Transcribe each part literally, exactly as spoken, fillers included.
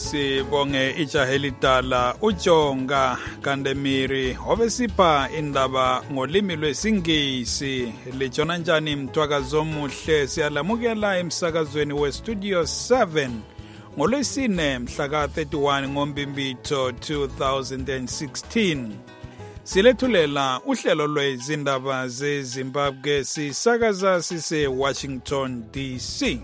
sibonge ijaha elidala uJonga Kandemiri obesipha indaba ngolimi lwesingisi. Lijona njani mtwakazo omuhle, siyalamukela emsakazweni weStudio seven ngolwesine mhla ka thirty-one ngoMbimbitho two thousand sixteen. Silethulela uhlelo lwezindaba zeZimbabwe sisakaza sise Washington D C.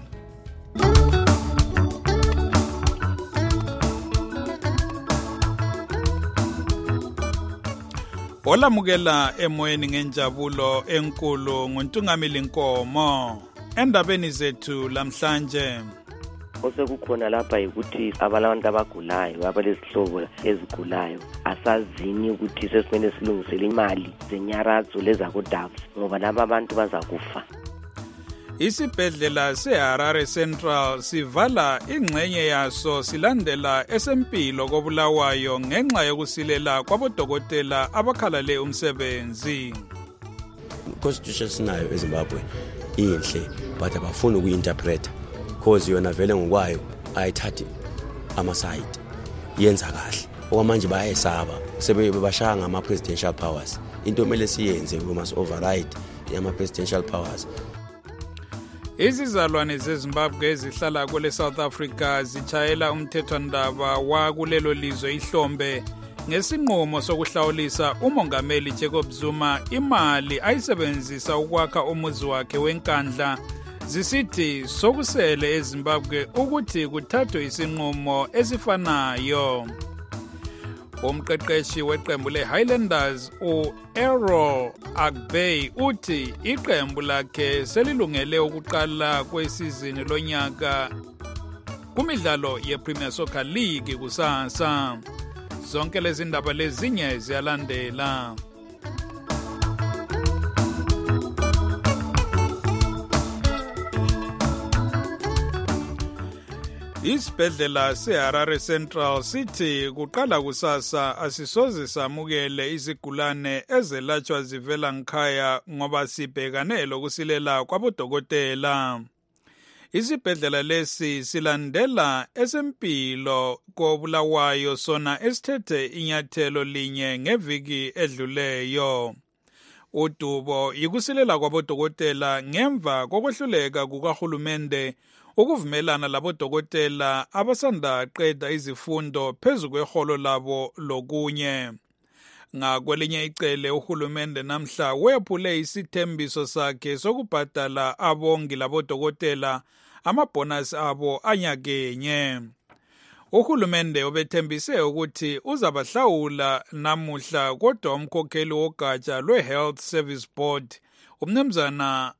Olamukela emoyeni ngenjabulo enkulu nguntungamili Nkomo. Endabeni zethu lamhlanje osekukhona lapha ukuthi abantu abagulayo abalezihlobo ezigulayo asazini ukuthi sesimele silungisele imali zenyarazo lezakudavu ngoba laba abantu bazakufa. Isibhedlela seHarare Central sivala ingxenye yaso silandela esempilo kobulawayo ngenxa yokusilela kwabodokotela abakhalale umsebenzi. Constitution sinayo eZimbabwe inhle but abafuna ukuinterpreta cause yona vele ngokwayo ayithathi amaside yenza kahle okwamanje bayayisaba sebebashaya ngama presidential powers. Into emele siyenze we must override ama presidential powers. Izizalwane zeZimbabwe ezihlala kule South Africa zichayela umthethwandaba wa kulelo lizwe ihlombe ngesinqumo sokuhlawulisa umongameli Jacob Zuma imali ayisebenzisa ukwakha umuzi wakhe wenkandla. Zisithi sokusele eZimbabwe ukuthi kuthathwe isinqumo esifanayo. Umqeqeshi weqembu leHighlanders u-Errol Agbey uthi iqembu lakhe selilungele ukuqala kwesizini lonyaka kumidlalo yePremier Soccer League kusasa. Zonke lezi ndaba lezinye ziyalandela. Isibhedlela seHarare Central sithi kuqala kusasa asisoze samukele izigulane ezelatshwa zivela nkhaya ngoba sibhekane lokusilela kwabodokotela. Isibhedlela lesi silandela esempilo kobulawayo sona esithethe inyathelo linye ngeviki edluleyo. Udubo yikusilela kwabodokotela ngemva kokwehluleka kukahulumende ukuvumelana labodokotela abasanda qeda izifundo phezu kweholo labo lokunye. Ngakwelinye icele uhulumende namhla wephule isithembiso sakhe sokubhadala abongi labodokotela amabonus abo anyakenye. Uhulumende obethembise ukuthi uzabahlawula namuhla kodwa umkhokheli wogatsha lwe-Health Service Board umnumzana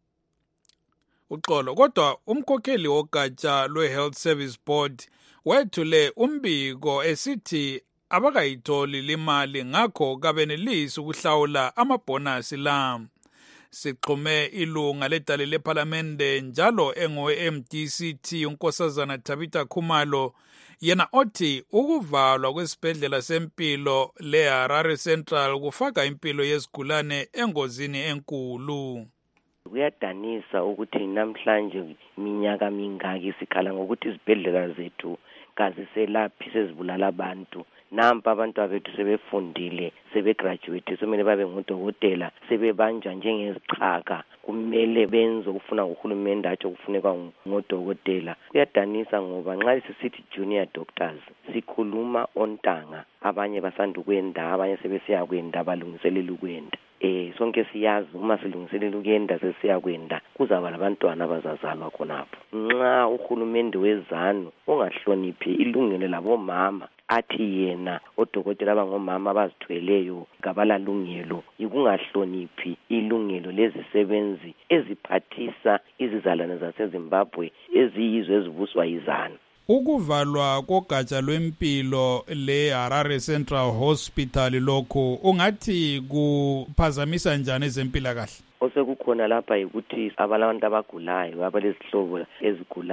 uxolo kodwa umkhokheli wogatsha lwe-Health Service Board wethule umbiko esithi abakayitholi limali ngakho kabenelisi ukuhlawula amabonasi la. Sixhume ilunga ledale leParlamente njalo engo-M D C T unkosazana Tabitha Khumalo yena othi ukuvalwa kwesibhedlela sempilo leHarare Central kufaka impilo yezigulane engozini enkulu. Kuyadanisa ukuthi namhlanje minyaka mingaki sikhala ngokuthi izibhedlela zethu kaziselaphi sezibulala abantu. Nampa abantu abethu sebefundile sebegraduate semele babe ngodokotela sebebanja njengezichaka kumele benze ukufuna uhulumende athi ukufuneka ngodokotela. Kuyadanisa ngoba nxa sisithi junior doctors sikhuluma ontanga abanye basanda ukwenda abanye sebesiya kwenda abalungiselela ukwenda. Eh sonke siyazi uma silungiselela ukuyenda sesiya kwenda kuzaba labantwana abazazalwa khonapho. Nxa uhulumende wezanu ongahloniphi ilungelo labomama athi yena odokotela abangomama abazithweleyo kabalalungelo yikungahloniphi ilungelo lezisebenzi eziphathisa izizalwane zaseZimbabwe eziyizwe ezibuswa yizana. Ukuvalwa kogatsha lwempilo leHarare Central Hospital lokho ungathi kuphazamisa njani ezempilakahle? Osekukhona lapha ukuthi abantu abagulayo abalezihlobo ezigulayo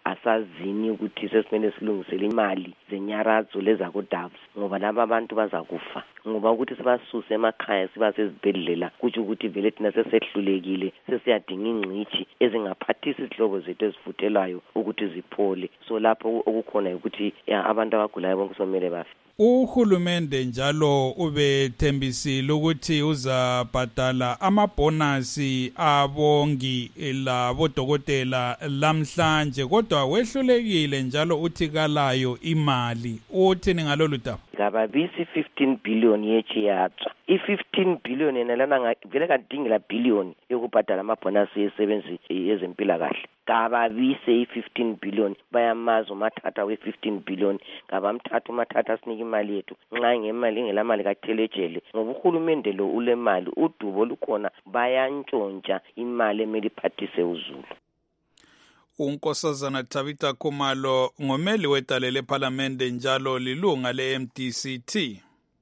asazini ukuthi sesimele silungisele imali zenyarazo lezakodavs ngoba laba abantu bazakufa ngoba ukuthi sibasuse emakhaya sibase ezibhedlela kuthi ukuthi vele thina sesehlulekile sesiyadinga ingqithi ezingaphathisa izihlobo zethu ezifuthelwayo ukuthi ziphole so lapho okukhona ukuthi abantu abagulayo bonke somele bafe. Uhulumende njalo ubethembisile ukuthi uzabhadala amabonasi abongi labodokotela lamhlanje kodwa wehlulekile njalo uthi kalayo imali. Uthini ngalolu daba? Ngababisi fifteen billion yechiyatsha. I-fifteen billion yenalana vele kadingi la billion yokubhadala amabonasi yesebenzi yezempilakahle. Ngababise i-fifteen billion bayamaza umathatha we-fifteen billion ngabamthatha umathatha sinike imali yethu nxa ngemali ingelamali kathelejele ngoba uhulumende lo ulemali udubo lukhona bayantshontsha imali emeli phathise uzulu. uNkosazana Tabitha Khumalo ngomeli wedale leParliamente njalo lilunga le-M D C T.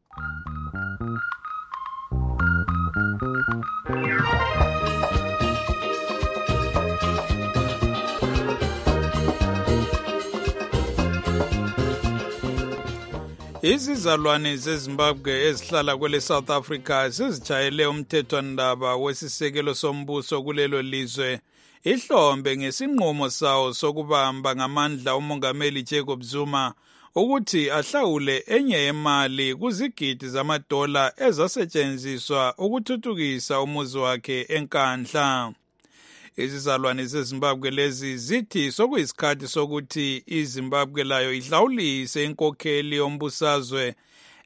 Izizalwane zeZimbabwe ezihlala kwele South Africa sizijayele umthethwandaba wesisekelo sombuso kulelo lizwe ihlombe ngesinqumo sawo sokubamba ngamandla umongameli Jacob Zuma ukuthi ahlawule enye yemali kuzigidi zamadola ezasetshenziswa ukuthuthukisa umuzi wakhe eNkandla. Izizalwane zeZimbabwe lezi zithi sokuyisikhathi sokuthi iZimbabwe layo ihlawulise inkokheli yombusazwe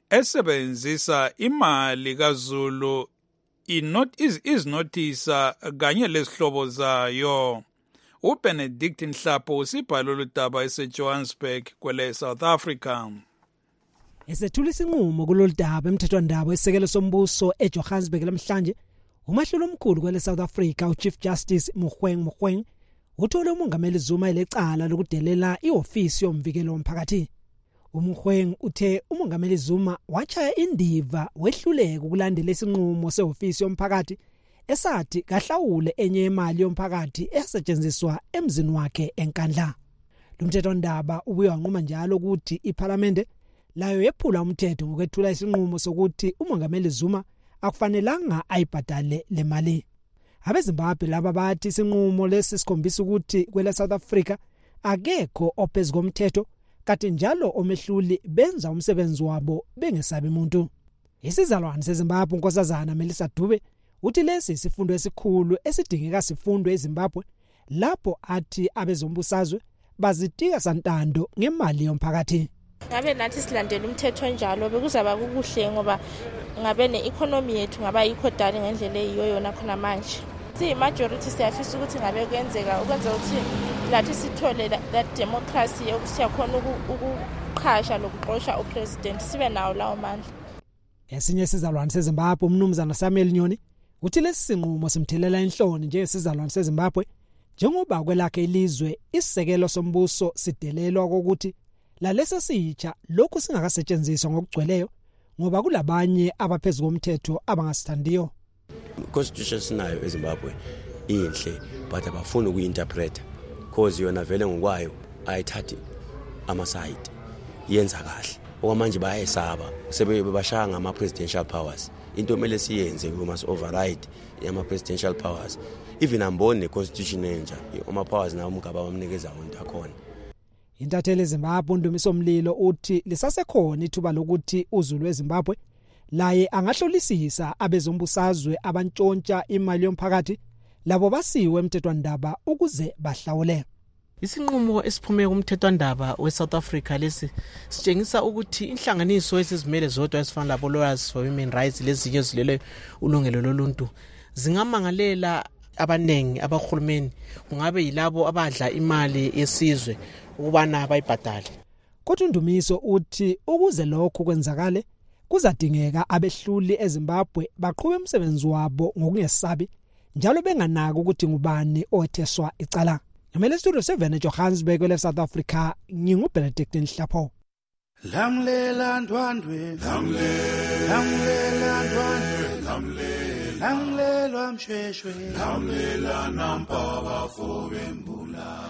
esebenzisa imali kaZulu inot is iznotisa kanye lesihlobo zayo. uBenedict Nhlapho usibhalo ludaba eseJohannesburg kwele South Africa. Esethula isinqumo kulolu daba emthethwandaba wesekelo sombuso eJohannesburg lamhlanje umahlulo omkhulu kwele South Africa uChief Justice Mogoeng Mogoeng uthole umongameli Zuma elecala lokudelela iofisi yomvikelo womphakathi. uMogoeng uthe umongameli Zuma wachaya indiva wehluleka ukulandela isinqumo seofisi yomphakathi esathi kahlawule enye imali yomphakathi esetshenziswa emzini wakhe eNkandla. Lumthethwandaba ubuye wanquma njalo ukuthi iParliamente layo yephula umthetho ngokwethula isinqumo sokuthi umongameli Zuma akufanelanga ayibhadale le mali. AbeZimbabwe laba bathi isinqumo lesi sikhombisa ukuthi kwele South Africa akekho ophezulu komthetho kati njalo omehluli benza umsebenzi wabo bengesabi umuntu. Isizalwane seZimbabwe uNkosazana Melissa Dube uthi lesi isifundo esikhulu esidingeka sifundwe eZimbabwe lapho athi abezombusazwe bazitika santando ngemali yomphakathi. Ngabe nathi silandela umthetho njalo bekuzaba kukuhle ngoba ngabe ne-economy yethu ngaba yikho dali ngendlela eyiyo yona khona manje. Si majority siyafisa ukuthi ngabe kuyenzeka ukwenza ukuthi lathi sithole that democracy yokusiyakhona ukuqhasha lokuqosha upresident sibe nawo lawo mandla. Esinye sizalwane seZimbabwe umnumzana Samuel Nyoni uthi lesi sinqumo simthelela enhloni njengesizalwane seZimbabwe njengoba kwelakhe ilizwe isisekelo sombuso sidelelwa ukuthi lalesa sitsha lokhu singakasetshenziswa ngokugcweleyo ngoba kulabanye abaphezulu komthetho abangasithandiyo. Constitution sinayo eZimbabwe inhle but abafuna ukuyinterpreta cause yona vele ngokwayo ayithathi ama side yenza kahle okwamanje bayayisaba sebebashaya ngama presidential powers into emele siyenze we must override ama presidential powers even ambone ne constitution enja ama powers nawo umgaba bamnikeza wonke akhona. Intatheli eZimbabwe uNdumiso Mlilo uthi lisasekhona ithuba lokuthi uZulu weZimbabwe laye angahlolisisa abezombusazwe abantshontsha imali yomphakathi labo basiwe emthethwandaba ukuze bahlawule. Isinqumo esiphume kumthethwandaba weSouth Africa lesi sitshengisa ukuthi inhlanganiso ezizimele zodwa ezifana labo lawyers for women rights lezinye zilele ulungelo loluntu zingamangalela abanengi abahulumeni kungabe yilabo abadla imali yesizwe ukubana bayibhadale. Kodwa uNdumiso uthi ukuze lokho kwenzakale kuzadingeka abehluli eZimbabwe baqhube umsebenzi wabo ngokungesabi njalo benganaka ukuthi ngubani otheswa icala. Ngamele studio seven eJohannesburg kwele South Africa nginguBenedict Nhlapho. Lamlela ndwandwe lamlela lamlela ndwandwe lamlela langilelwa mshweshwe lamela nampaka fobembula.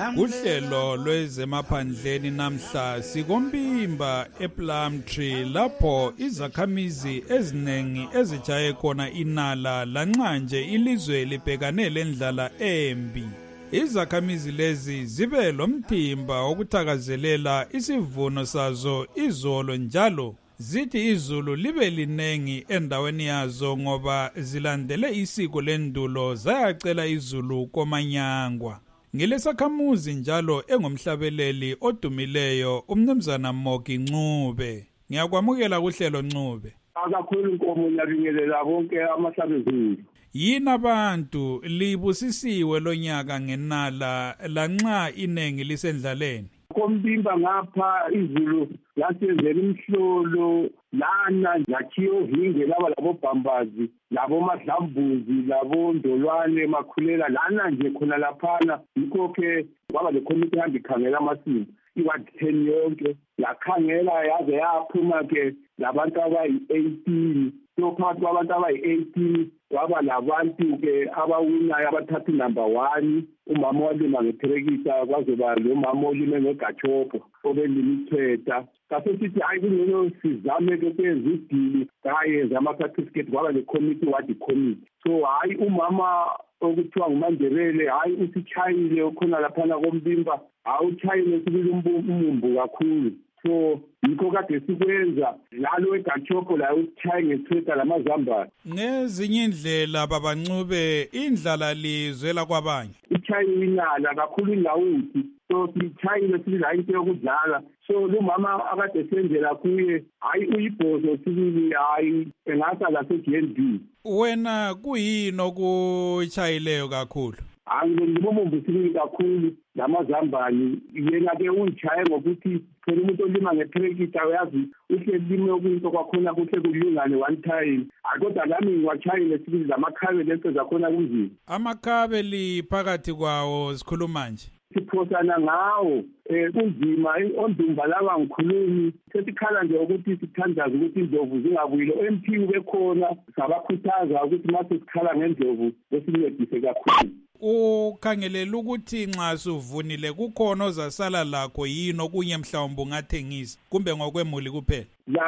Uhlelo lwezemaphandleni namhla sikompimba ePlumtree lapho izakhamizi eziningi ezijaye khona inala lanxa nje ilizwe libhekane lendlala embi. Izakhamizi lezi zibe lomthimba wokuthakazelela isivuno sazo izolo njalo zithi izulu libe linengi endaweni yazo ngoba zilandele isiko lendulo zayacela izulu komanyangwa. Ngilesakhamuzi njalo engomhlabeleli odumileyo umnumzana Mogi Ncube. Ngiyakwamukela kuhlelo Ncube. Akakhulu inkomo nyabingelela bonke amahlabezulu. Yini abantu libusisiwe lonyaka ngenala lanxa inengi lisendlaleni? Kombimba ngapha izulu lasenzela imhlolo lana lakhiyo vinge laba labo bhambazi labo madlambuzi labo ndolwane makhulela lana nje khona laphana yikho ke kwaba le committee hamba ikhangela amasiko iwatheni yonke yakhangela yaze yaphuma ke labantu abayi-eighteen so phakathi kwabantu abayi-eighteen kwaba labantu ke abawinayo abathatha inumber one umama walima ngetrekisa kwazoba lo mama olime ngegachopo obelimichweta kase sithi hayi kungcono sizame ke kwenza idili kayenza ama-certificate kwaba le-committee wadi committee so hayi umama okuthiwa nguMandebele hayi usitshayile khona laphana kombimba awutshayile sibili umumbu kakhulu so yikho kade sikwenza lalo egachopo la uchaye ngethweta lamazambane ngezinye indlela babancube indlala lizwela kwabanye ichaye inala kakhulu ingawuthi so sichayile sibili hayi into yokudlala so lo mama akade senzela kuye hayi uyibhozo sibili hayi engasala se-G N B. Wena kuyini okuchayileyo kakhulu? Angibomombo sibili kakhulu lamazambane yena ke uyichaye ngokuthi phela umuntu olima ngetrekita uyazi uhle lime okuyinto kwakhona kuhle kulingane one time kodwa lami ngiwachayile sibili lamakhabe lento zakhona kunzima. Amakhabe phakathi kwawo sikhuluma nje siphosana ngawo eh kunzima ondumba laba ngikhulumi sesikhala nje ukuthi sithandaza ukuthi indlovu zingabuyile M P bekhona sabakhuthaza ukuthi mase sikhala ngendlovu besincedise kakhulu. Ukhangelela ukuthi nxa suvunile kukhona ozasala lakho yini okunye mhlawumbe ungathengisa kumbe ngokwemuli kuphela?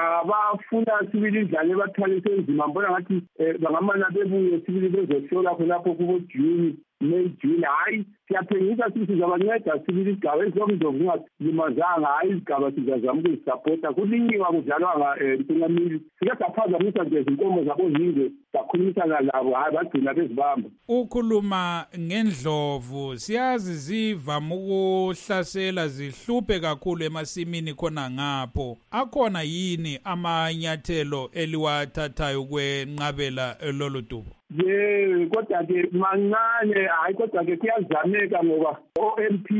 Labafuna sibili indlala ebathalise enzima mbona ngathi bangamana bebuye sibili bezohlola khonapho kubo June May June hayi siyathengisa sithi sizabanceda sibili igaba ezomndlovu ungalimazanga hayi izigaba sizazama ukuzisapota kulinyiwa kudlalwanga ntungamili sike saphazamisa nje izinkomo zabozingwe sakhulumisana labo hayi bagcina bezibamba. Ukhuluma ngendlovu siyazi zivama ukuhlasela zihluphe kakhulu emasimini khona ngapho akhona yini amanyathelo eliwathathayo kwenqabela lolu dubo? Ye kodwa ke mancane hayi kodwa ke kuyazameka ngoba o M P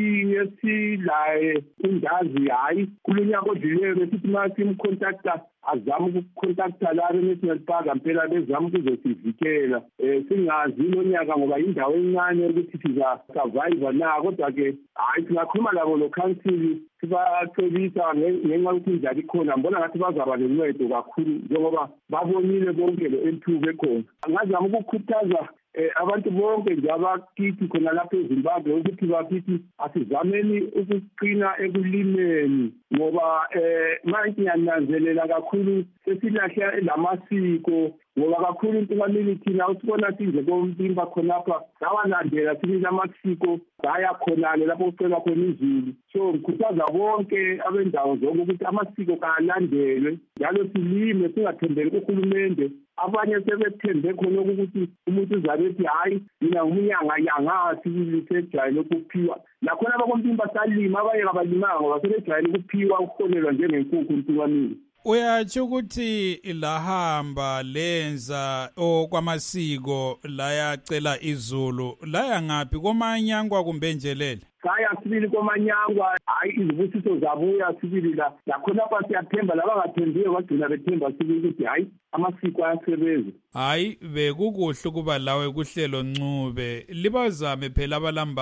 yesilaye indazi hayi kulinyaka odlileyo besithi masi imcontactor azama ukucontacta la National Park impela bezama ukuzosivikela eh singazi lonyaka ngoba indawo encane ukuthi siza survive na kodwa ke hayi singakhuluma labo lo council sibatholisa ngenxa yokuthi njalo ikhona mbona ngathi bazaba lencedo kakhulu njengoba babonile bonke lo M P bekhona ngazama ukukhuthaza abantu bonke nje abakithi khona lapha eZimbabwe ukuthi bakithi asizameni ukuqina ekulimeni ngoba eh manje ngiyananzelela kakhulu sesilahle lamasiko ngoba kakhulu intukamili thina usibona sinje kombimba khonapha sawalandela sibili amasiko saya khonale lapho ucela khona izulu so ngikhuthaza bonke abendawo zonke ukuthi amasiko kalandelwe njalo silime singathembeli kuhulumende abanye sebethembe khona ukuthi umuntu uzabe ethi hayi mina ngumunyanga yanga sibili sejayele ukuphiwa nakhona abakombimba salima abanye abalimanga ngoba sebejayele ukuphiwa ukuholelwa njengenkukhu intukamili. Uyatsho ukuthi lahamba lenza okwamasiko layacela izulu laya ngaphi komanyangwa kumbe njelele? Kaya sibili komanyangwa hayi izibusiso zabuya sibili la lakhona lapha siyathemba labangathembiyo bagcina bethemba sibili ukuthi hayi amasiko ayasebenza. Hayi bekukuhle kuba lawe kuhlelo Ncube libazame phela abalambayo.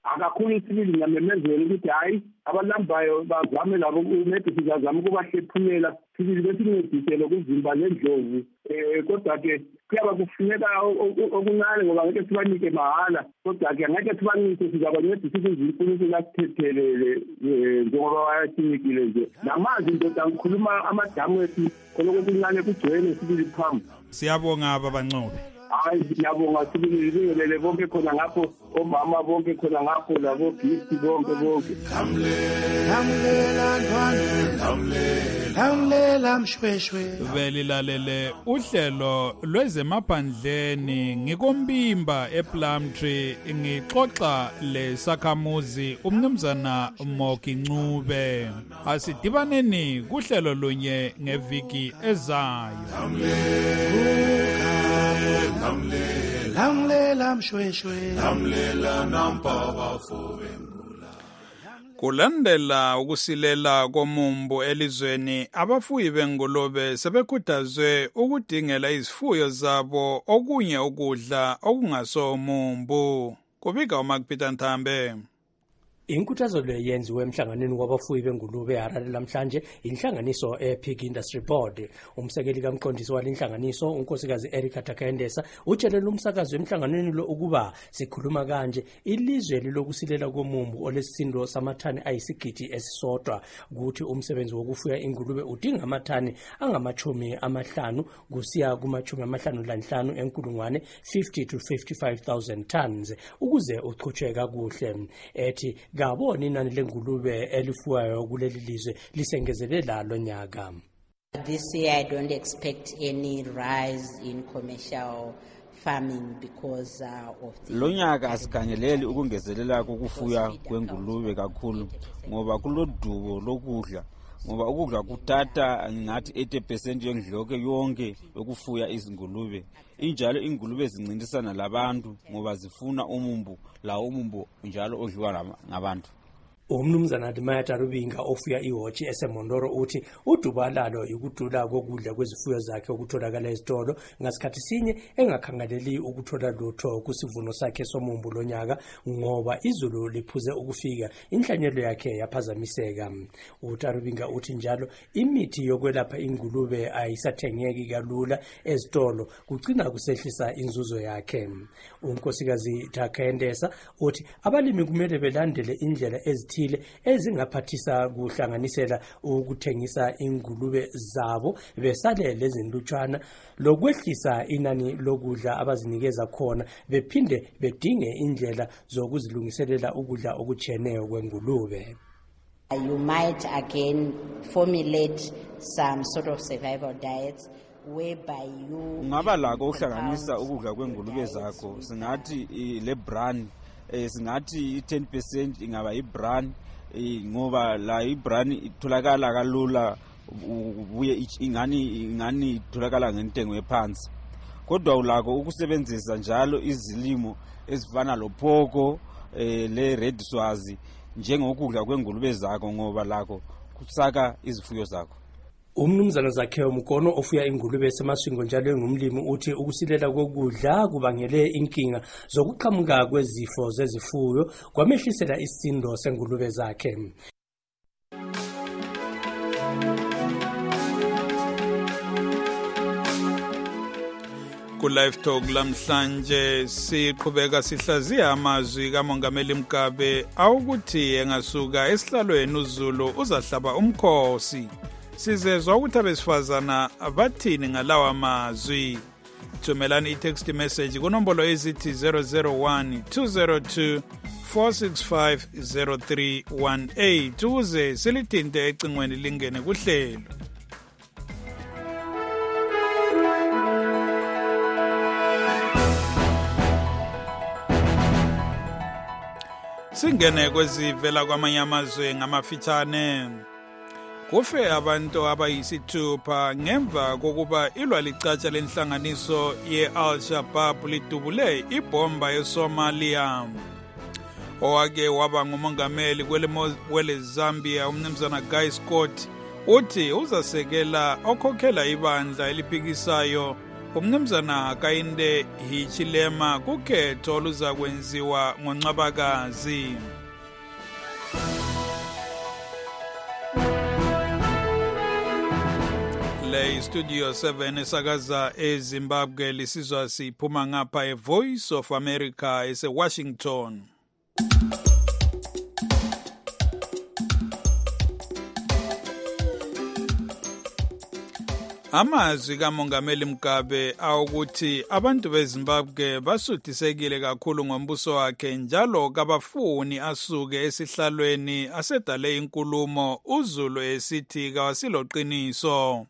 akakhulu isibili ngamemezela ukuthi hayi abalambayo bazame labo maybe sizazama ukubahlephumela sibili besincedise lokuzimba lendlovu eh kodwa ke kuyaba kufuneka okuncane ngoba ngeke sibanike mahala kodwa ke ngeke sibanike sizabancedisa izinto lasithethelele njengoba wayathikile nje namazi ndoda ngikhuluma amadamu ethi khona okuncane kugcwele sibili phambi. Siyabonga babancube. Hayi siyabonga sibili libingelele bonke khona ngapho omama bonke khona ngapho labo gift bonke bonke. Lamlela ntwana lamlela mshweshwe. Velilalele uhlelo lwezemaphandleni ngikombimba ePlumtree ngixoxa lesakhamuzi umnumzana Moki Ncube. Asidibaneni kuhlelo lunye ngeviki ezayo. Lamlela mshweshwe lamlela nampa bafowembu. Kulandela ukusilela komumbu elizweni, abafuyi bengulube sebekhuthazwe ukudingela izifuyo zabo okunye ukudla okungasomumbu. Kubika uMakPeter Nthambe. Inkuthazo le yenziwe emhlanganweni wabafuyi bengulube eHarare namhlanje inhlanganiso ePig Industry Board. Umsekeli kamqondisi walenhlanganiso unkosikazi Erica Takendesa utshelele umsakazo emhlanganweni lo ukuba sikhuluma kanje ilizwe lilokusilela komumbu olesisindo samathani ayisigidi esisodwa ukuthi umsebenzi wokufuya ingulube udinga amathani angamachumi amahlanu kusiya kumachumi amahlanu lanhlanu enkulungwane fifty to fifty-five thousand tons ukuze uqhutsheka kuhle. Ethi gabona inani lengulube elifuwayo kuleli lizwe lisengezelela lo nyaka. This year I don't expect any rise in commercial farming because uh, of the lo nyaka asikhangeleli ukungezelela kokufuya kwengulube kakhulu ngoba kulodubo lokudla ngoba ukudla kuthatha ngathi eighty percent yendloko yonke yokufuya izingulube. Injalo ingulube zincintisana labantu ngoba zifuna umumbu la umumbu njalo odliwa ngabantu. Umnumzana Admaya Tarubinga ofuya iwatch eseMondoro uthi udubalalo ikudula kokudla kwezifuyo zakhe okutholakala esitolo ngasikhathi sinye engakhangaleli ukuthola lutho kusivuno sakhe somumbu lonyaka ngoba izulu liphuze ukufika inhlanyelo yakhe yaphazamiseka. UTarubinga uthi njalo imithi yokwelapha ingulube ayisathengeki kalula esitolo kugcina kusehlisa inzuzo yakhe. Unkosikazi Takendesa uthi abalimi kumele belandele indlela ezithile ezingaphathisa kuhlanganisela ukuthengisa ingulube zabo besale lezindutshana lokwehlisa inani lokudla abazinikeza khona bephinde bedinge indlela zokuzilungiselela ukudla okutshiyeneyo kwengulube. You might again formulate some sort of survival diets whereby you ungaba lako ukuhlanganisa ukudla kwengulube zakho singathi le brand eh singathi ten percent ingaba ibrand ngoba la ibrand itholakala kalula ubuye ingani ingani itholakala ngentengo ephansi kodwa ulako ukusebenzisa njalo izilimo ezifana lophoko eh le red swazi njengokudla kwengulube zakho ngoba lakho kusaka izifuyo zakho. Umnumzana Zakheo Mukono ofuya ingulube esemaswingo njalo engumlimi uthi ukusilela kokudla kubangele inkinga zokuqhamuka kwezifo zezifuyo kwamehlisela isindo sengulube zakhe. Ku live talk lamhlanje siqhubeka sihlaziya amazwi kaMongameli Mugabe awukuthi engasuka esihlalweni uZulu uzahlaba umkhosi. Sizezwa ukuthi abesifazana bathini ngalawa amazwi. Thumelani i-text message kunombolo ezithi zero zero one two zero two four six five zero three one eight uze silithinte ecingweni lingene kuhlelo. Singene kwezivela kwamanye amazwe ngamafitshane. Kufe abantu abayisithupha ngemva kokuba ilwa licatsha lenhlanganiso ye-Al-Shabaab lidubule ibomba eSomalia. Owake waba ngumongameli kwele Zambia umnumzana Guy Scott uthi uzasekela okhokhela ibandla eliphikisayo umnumzana Kayinde Hichilema kukhetho luza kwenziwa ngoNcwabakazi. Le Studio seven esakaza eZimbabwe lisizwa siphuma ngapha eVoice of America eseWashington. Amazwi kaMongameli Mugabe awukuthi abantu beZimbabwe basuthisekile kakhulu ngombuso wakhe njalo kabafuni asuke esihlalweni asedale inkulumo uZulu esithi kawasiloqiniso.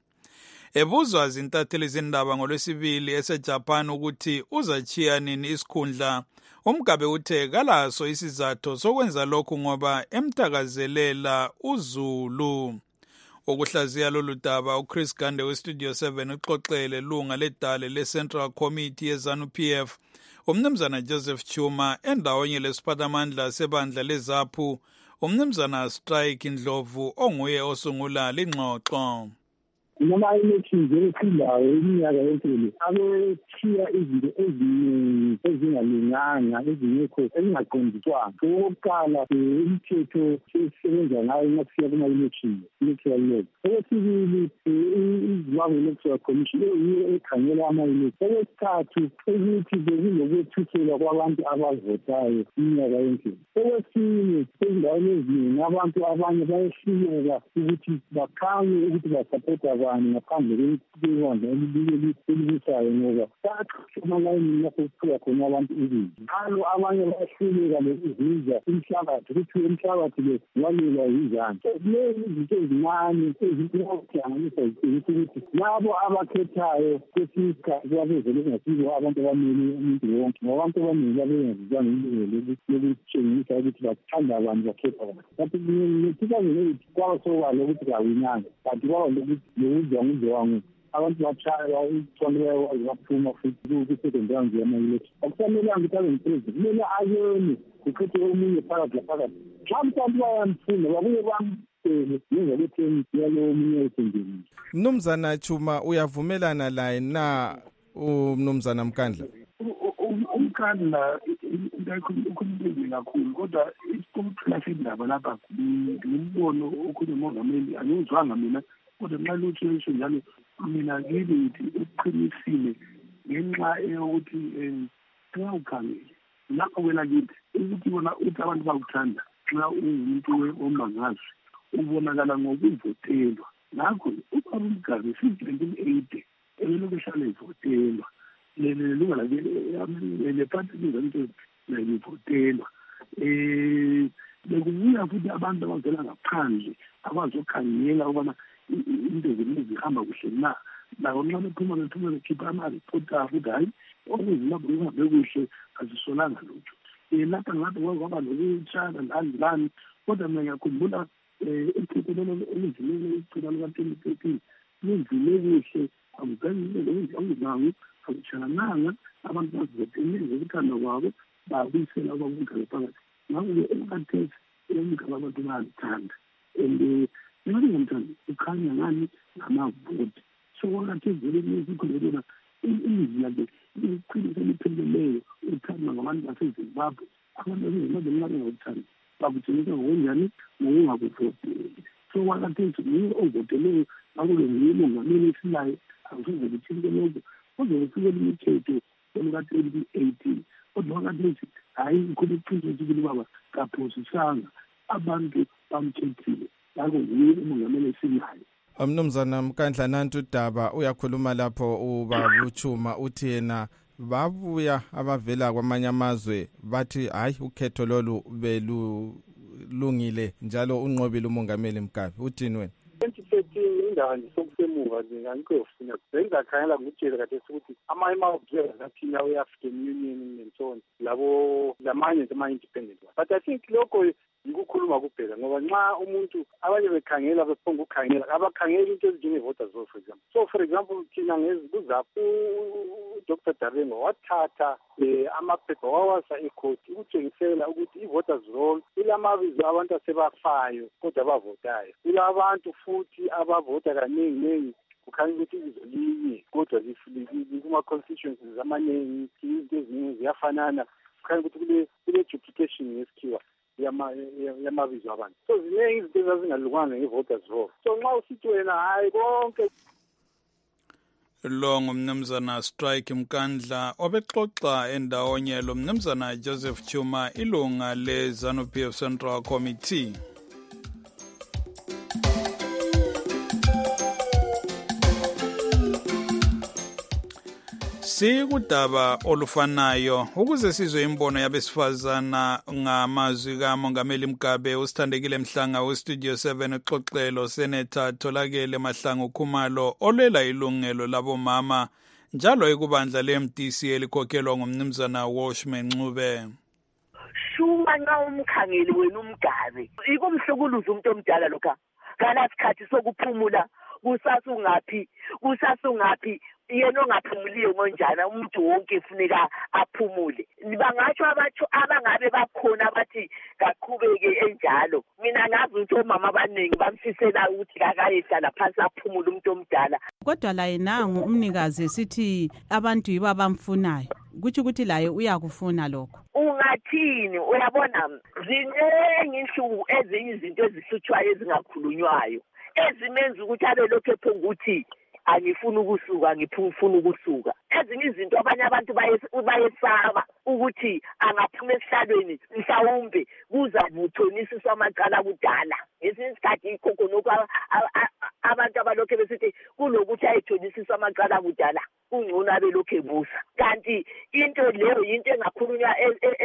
Ebuzwa zintatheli zindaba ngolwesibili eseJapan ukuthi uzachiya nini isikhundla, uMugabe uthe kalaso isizathu sokwenza lokhu ngoba emthakazelela uZulu. Ukuhlaziya lolu daba uChris Gande weStudio seven uxoxele lunga ledale leCentral Committee yeZANU-P F umnumzana Joseph Chuma endawonye lesiphathamandla sebandla leZAPU umnumzana Strike Ndlovu onguye osungula lingxoxo. Noma elections ezikhilayo iminyaka yonke abethiya izinto eziningi ezingalunganga ezingekho ezingaqondiswanga. Okokuqala imithetho esebenza ngayo makufika kuma-elections electoral law. Okwesibili iZimbabwe Electoral Commission yiyo ekhangela ama-elections. Okwesithathu ukuthi bekulokwethukela kwabantu abavotayo iminyaka yonke. Okwesine ezindaweni eziningi abantu abanye bayehluleka ukuthi bakhanye ukuthi basapota abantu ngaphandle kwebandla elibusayo ngoba baxhumalayini lapho kufika khona abantu izinto. Njalo abanye bayahluleka lokuzizwa umhlabathi ukuthi umhlabathi le walelwa yizandla. Lezi izinto ezincane ezinokuhlanganisa ukuthi labo abakhethayo kwesinye isikhathi babezele kungasibo abantu abamele umuntu wonke ngoba abantu abaningi babengazizwanga ilungelo lokutshengisa ukuthi bathanda abantu bakhetha abantu. Kanti ne-two thousand eight kwaba sobala ukuthi kawinanga kanti kwaba lokuthi uzwangu abantu bachaya ithole baphuma futhi ku-second round yama-election. Akusamelanga ukuthi abe ngiphrezidenti, kumele ayone kukhethwe omunye phakathi laphakathi. Xa mhlawumbe bayamfunda babuye bamcele ngezokutheni yalowo omunye esendleleni. Mnumzana Chuma uyavumelana laye na umnumzana Mkandla? Umkandla ukhululekile kakhulu kodwa isiqoqela sendaba lapha ngimbono okhona umongameli angiwuzwanga mina kodwa nxa lutho njalo mina kimi ngithi uqinisile ngenxa yokuthi nxa ukhangele lapho wena kithi ukuthi bona uthi abantu bakuthanda nxa uwumuntu omangazwe ubonakala ngokuvotelwa. Ngakho uBaba Mugabe since nineteen eighty elokhu ehlala evotelwa lelunga le party lizanto livotelwa. Eh bekubuya futhi abantu abavela ngaphandle abazokhangela ukubana into zihamba kuhle na nabo nxa bephuma bephuma bekhipha amaripoti abo ukuthi hayi okuzilapho kuhambe kuhle azisolanga lutho. Um lapha ngabe kwaba lokutshana lani lani kodwa mina ngiyakhumbula iphephelelo elidlulele icala lika-twenty thirteen lidlule kuhle akuzange akutshananga abantu bazivotelile ukuthanda kwabo babuyisela ubamugabe phakathi. Ngakho-ke emkhathesi umugabe abantu bayalithanda and ngabe ngomthanda ukhanya ngani ngamavoti. So kwakathezele esikhulelela ilizwi lakhe liqiniso elipheleleyo uthandwa ngabantu baseZimbabwe. Abantu baseZimbabwe nxa bengakuthandi bakutshengisa ngokunjani ngokungakuvoteli. So kwakathesi nguye ovoteleyo ngakulo nguye umongameli esilayo akusoze kutshintshe lokho kodwa kufikela imithetho oluka-twenty eighteen kodwa kwakathesi hhayi kukhona iqiniso ukuthi baba kaphosisanga abantu bamkhethile ngakho nguye umongameli esilayo. Mnumzana Mkandla nantu udaba uyakhuluma lapho uBaba Chuma uthi yena babuya abavela kwamanye amazwe bathi hayi ukhetho lolu belulungile njalo unqobile umongameli Mugabe. Uthini wena? twenty thirteen indaba nje sokusemuva nje ngangikofuna bengizakhangela ngitshela kade ukuthi amanye ama-observers athina we-African Union and so on labo lamanye ama-independent but I think lokho yikukhuluma kuphela ngoba nxa umuntu abanye bekhangela bephonga ukukhangela abakhangela into ezinjenge-voters roll for example. So for example thina ngezaphu uDr Dabengo wathatha um amaphepha wawasa ekhoti ukutshengisela ukuthi i-voters roll ilamabizo abantu asebafayo kodwa abavotayo, kulabantu futhi abavota kaningi ningi kukhanya ukuthi ibizo linye kodwa kuma-constituencies amaningi izinto eziningi ziyafanana kukhanya ukuthi kule kule duplication ngesikhiwa yamabizo abantu so ziningi izinto ezazingalunganga nge-voters roll so nxa usithi wena hhayi konke lo ngumnumzana Strike Mkandla obexoxa endawonye lo mnumzana Joseph Chuma ilunga le ZANU-P F Central Committee. Sikudaba olufanayo ukuze sizwe imbono yabesifazana ngamazwi kaMongameli Mgabe usithandekile Mhlanga westudio seven exoxelo Senator Tholakele Mahlangu Khumalo olela ilungelo labomama njalo ekubandla le-M D C elikhokhelwa ngumnumzana Washman Ncube. Shuma nxa umkhangeli wena uMgabe ikumhlukuluza umuntu omdala lokha ngalasikhathi sokuphumula kusasungaphi kusasungaphi yena ongaphumuliyo ngonjana umuntu wonke ufuneka aphumule bangatsho abathu abangabe bakhona abathi kaqhubeke enjalo mina ngazi ukuthi omama abaningi bamfisela ukuthi kakayehlala phansi aphumule umuntu omdala kodwa la yenangu umnikazi sithi abantu yibo abamfunayo kuthi ukuthi laye uyakufuna lokho ungathini uyabona ziningi inhluku ezinye izinto ezihluthwayo ezingakhulunywayo ezimenza ukuthi abe lokho ephunga ukuthi angifuni ukusuka ngifuna ukusuka ezinye izinto abanye abantu bayesaba ukuthi angaphuma esihlalweni mhlawumbe kuza kuthonisiswa amaqala kudala ngesinye isikhathi ikhokho lokho abantu abalokho besithi kulokuthi ayithonisiswa amaqala kudala ungcono abe lokho ebusa kanti into leyo into engakhulunywa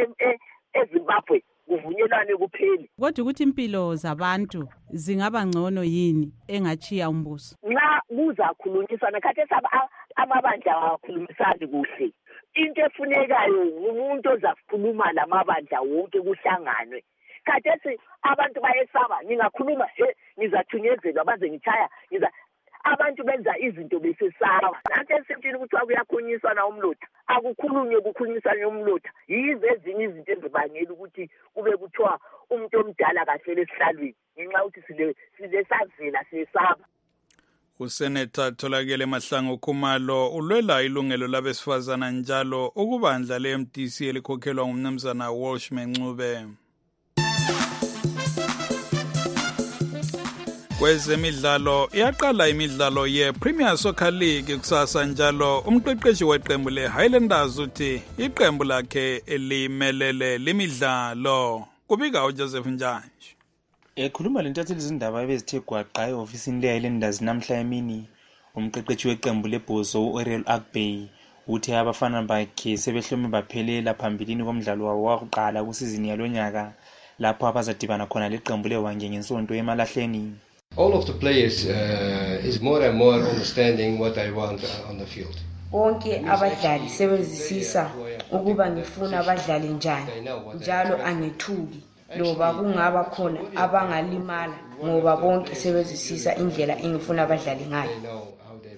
eZimbabwe kuvunyelwane kupheli kodwa ukuthi impilo zabantu zingaba ngcono yini engachiya umbuso nxa kuzakhulunyisana khathesi amabandla akhulumisani kuhle into efunekayo umuntu ozakhuluma lamabandla wonke kuhlanganwe khathesi abantu bayesaba ningakhuluma he ngizathunyezela baze ngichaya ngiza abantu benza izinto besesaba nanti esintini ukuthi akuyakhulunyiswana umlotha akukhulunywe kukhulunyisana umlotha yize ezinye izinto ezibangela ukuthi kube kuthiwa umuntu omdala kahle esihlalweni ngenxa ukuthi sile silesazela sesaba. uSenator Tholakele Mahlangu Khumalo ulwela ilungelo labesifazana njalo ukubandla le-M D C elikhokhelwa ngumnumzana Washman Ncube. Kwezemidlalo iyaqala imidlalo ye-Premier Soccer League kusasa njalo umqeqeshi weqembu le-Highlanders uthi iqembu lakhe elimelele lemidlalo kubika uJoseph Njanje. Ekhuluma lentatheli izindaba ebezithe gwaqa e-ofisini le-Highlanders namhla emini umqeqeshi weqembu lebhozo u-Ariel Agbey uthi abafana bakhe sebehlome baphelela phambilini komdlalo wabo wokuqala kusizini yalonyaka lapho abazadibana khona leqembu leWange ngesonto emalahleni. All of the players uh, is more and more understanding what I want uh, on the field. Bonke abadlali sebezisisa ukuba ngifuna abadlali njani njalo angithuki loba kungaba khona abangalimala ngoba bonke sebezisisa indlela engifuna abadlali ngayo.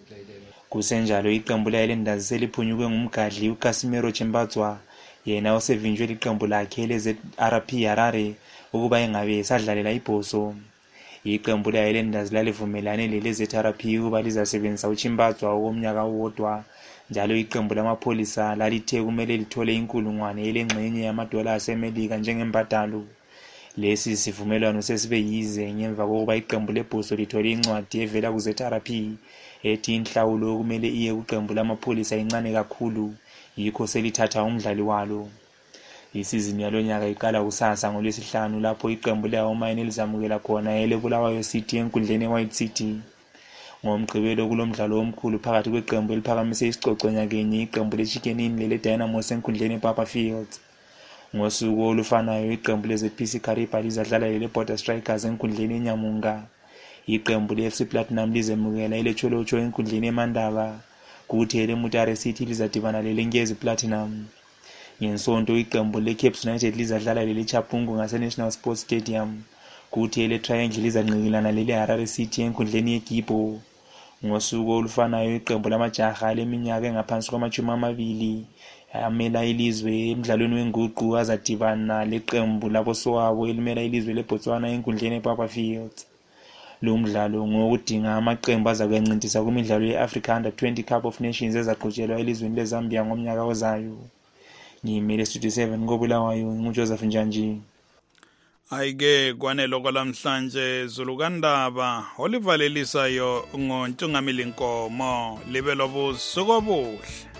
Kusenjalo iqembu le-Highlanders seliphunyuke ngumgadli uCasimiro Chimbatswa yena osevinjwe liqembu lakhe le-Z R P Harare ukuba engabe sadlalela ibhoso. Iqembu le-Highlanders lalivumelane lele-Z R P ukuba lizasebenzisa uChimbatswa okomnyaka owodwa njalo iqembu lamapholisa lalithe kumele lithole inkulungwane elengxenye yamadola asemelika njengembadalo. Lesi sivumelwano sesibe yize ngemva kokuba iqembu lebhoso lithole incwadi evela ku-Z R P ethi inhlawulo kumele iye kuqembu lamapholisa incane kakhulu yikho selithatha umdlali walo. Isizini yalonyaka iqala kusasa ngolwesihlanu lapho iqembu le-Hawamine lizamukela khona eleBulawayo City enkundleni eWhite City. Ngomgqibelo kulomdlalo omkhulu phakathi kweqembu eliphakamise isicoco nyakenye iqembu le-Chicken Inn lele-Dynamos enkundleni ePapa Fields. Ngosuku olufanayo iqembu le-Z P C Kariba lizadlala lele-Border Strikers enkundleni eNyamunga. Iqembu le-F C Platinum lizemukela ile-Cholocho enkundleni eMandaba kuthi ele-Mutare City lizadibana lele-Ngezi Platinum. Ngensonto iqembu le-Cape United lizadlala lele-Chapungu ngase-National Sports Stadium kuthi ele-Triangle lizanqikilana lele-Harare City enkundleni yeGibo. Ngosuku olufanayo iqembu lamajaha leminyaka engaphansi kwamashumi amabili amela ilizwe emdlalweni wenguqu azadibana leqembu labosowabo elimela ilizwe leBotswana enkundleni ePapa Fields. lo mdlalo ngokudinga amaqembu aza kuyancintisa kumidlalo ye-Africa Under twenty Cup of Nations ezaqhutshelwa elizweni leZambia ngomnyaka ozayo. Ngimele Studio seven koBulawayo nguJoseph Njanji. Ayike kwanelo kwalamhlanje Zulukandaba olivalelisayo ngoNtungamili Nkomo libe lobusuku obuhle.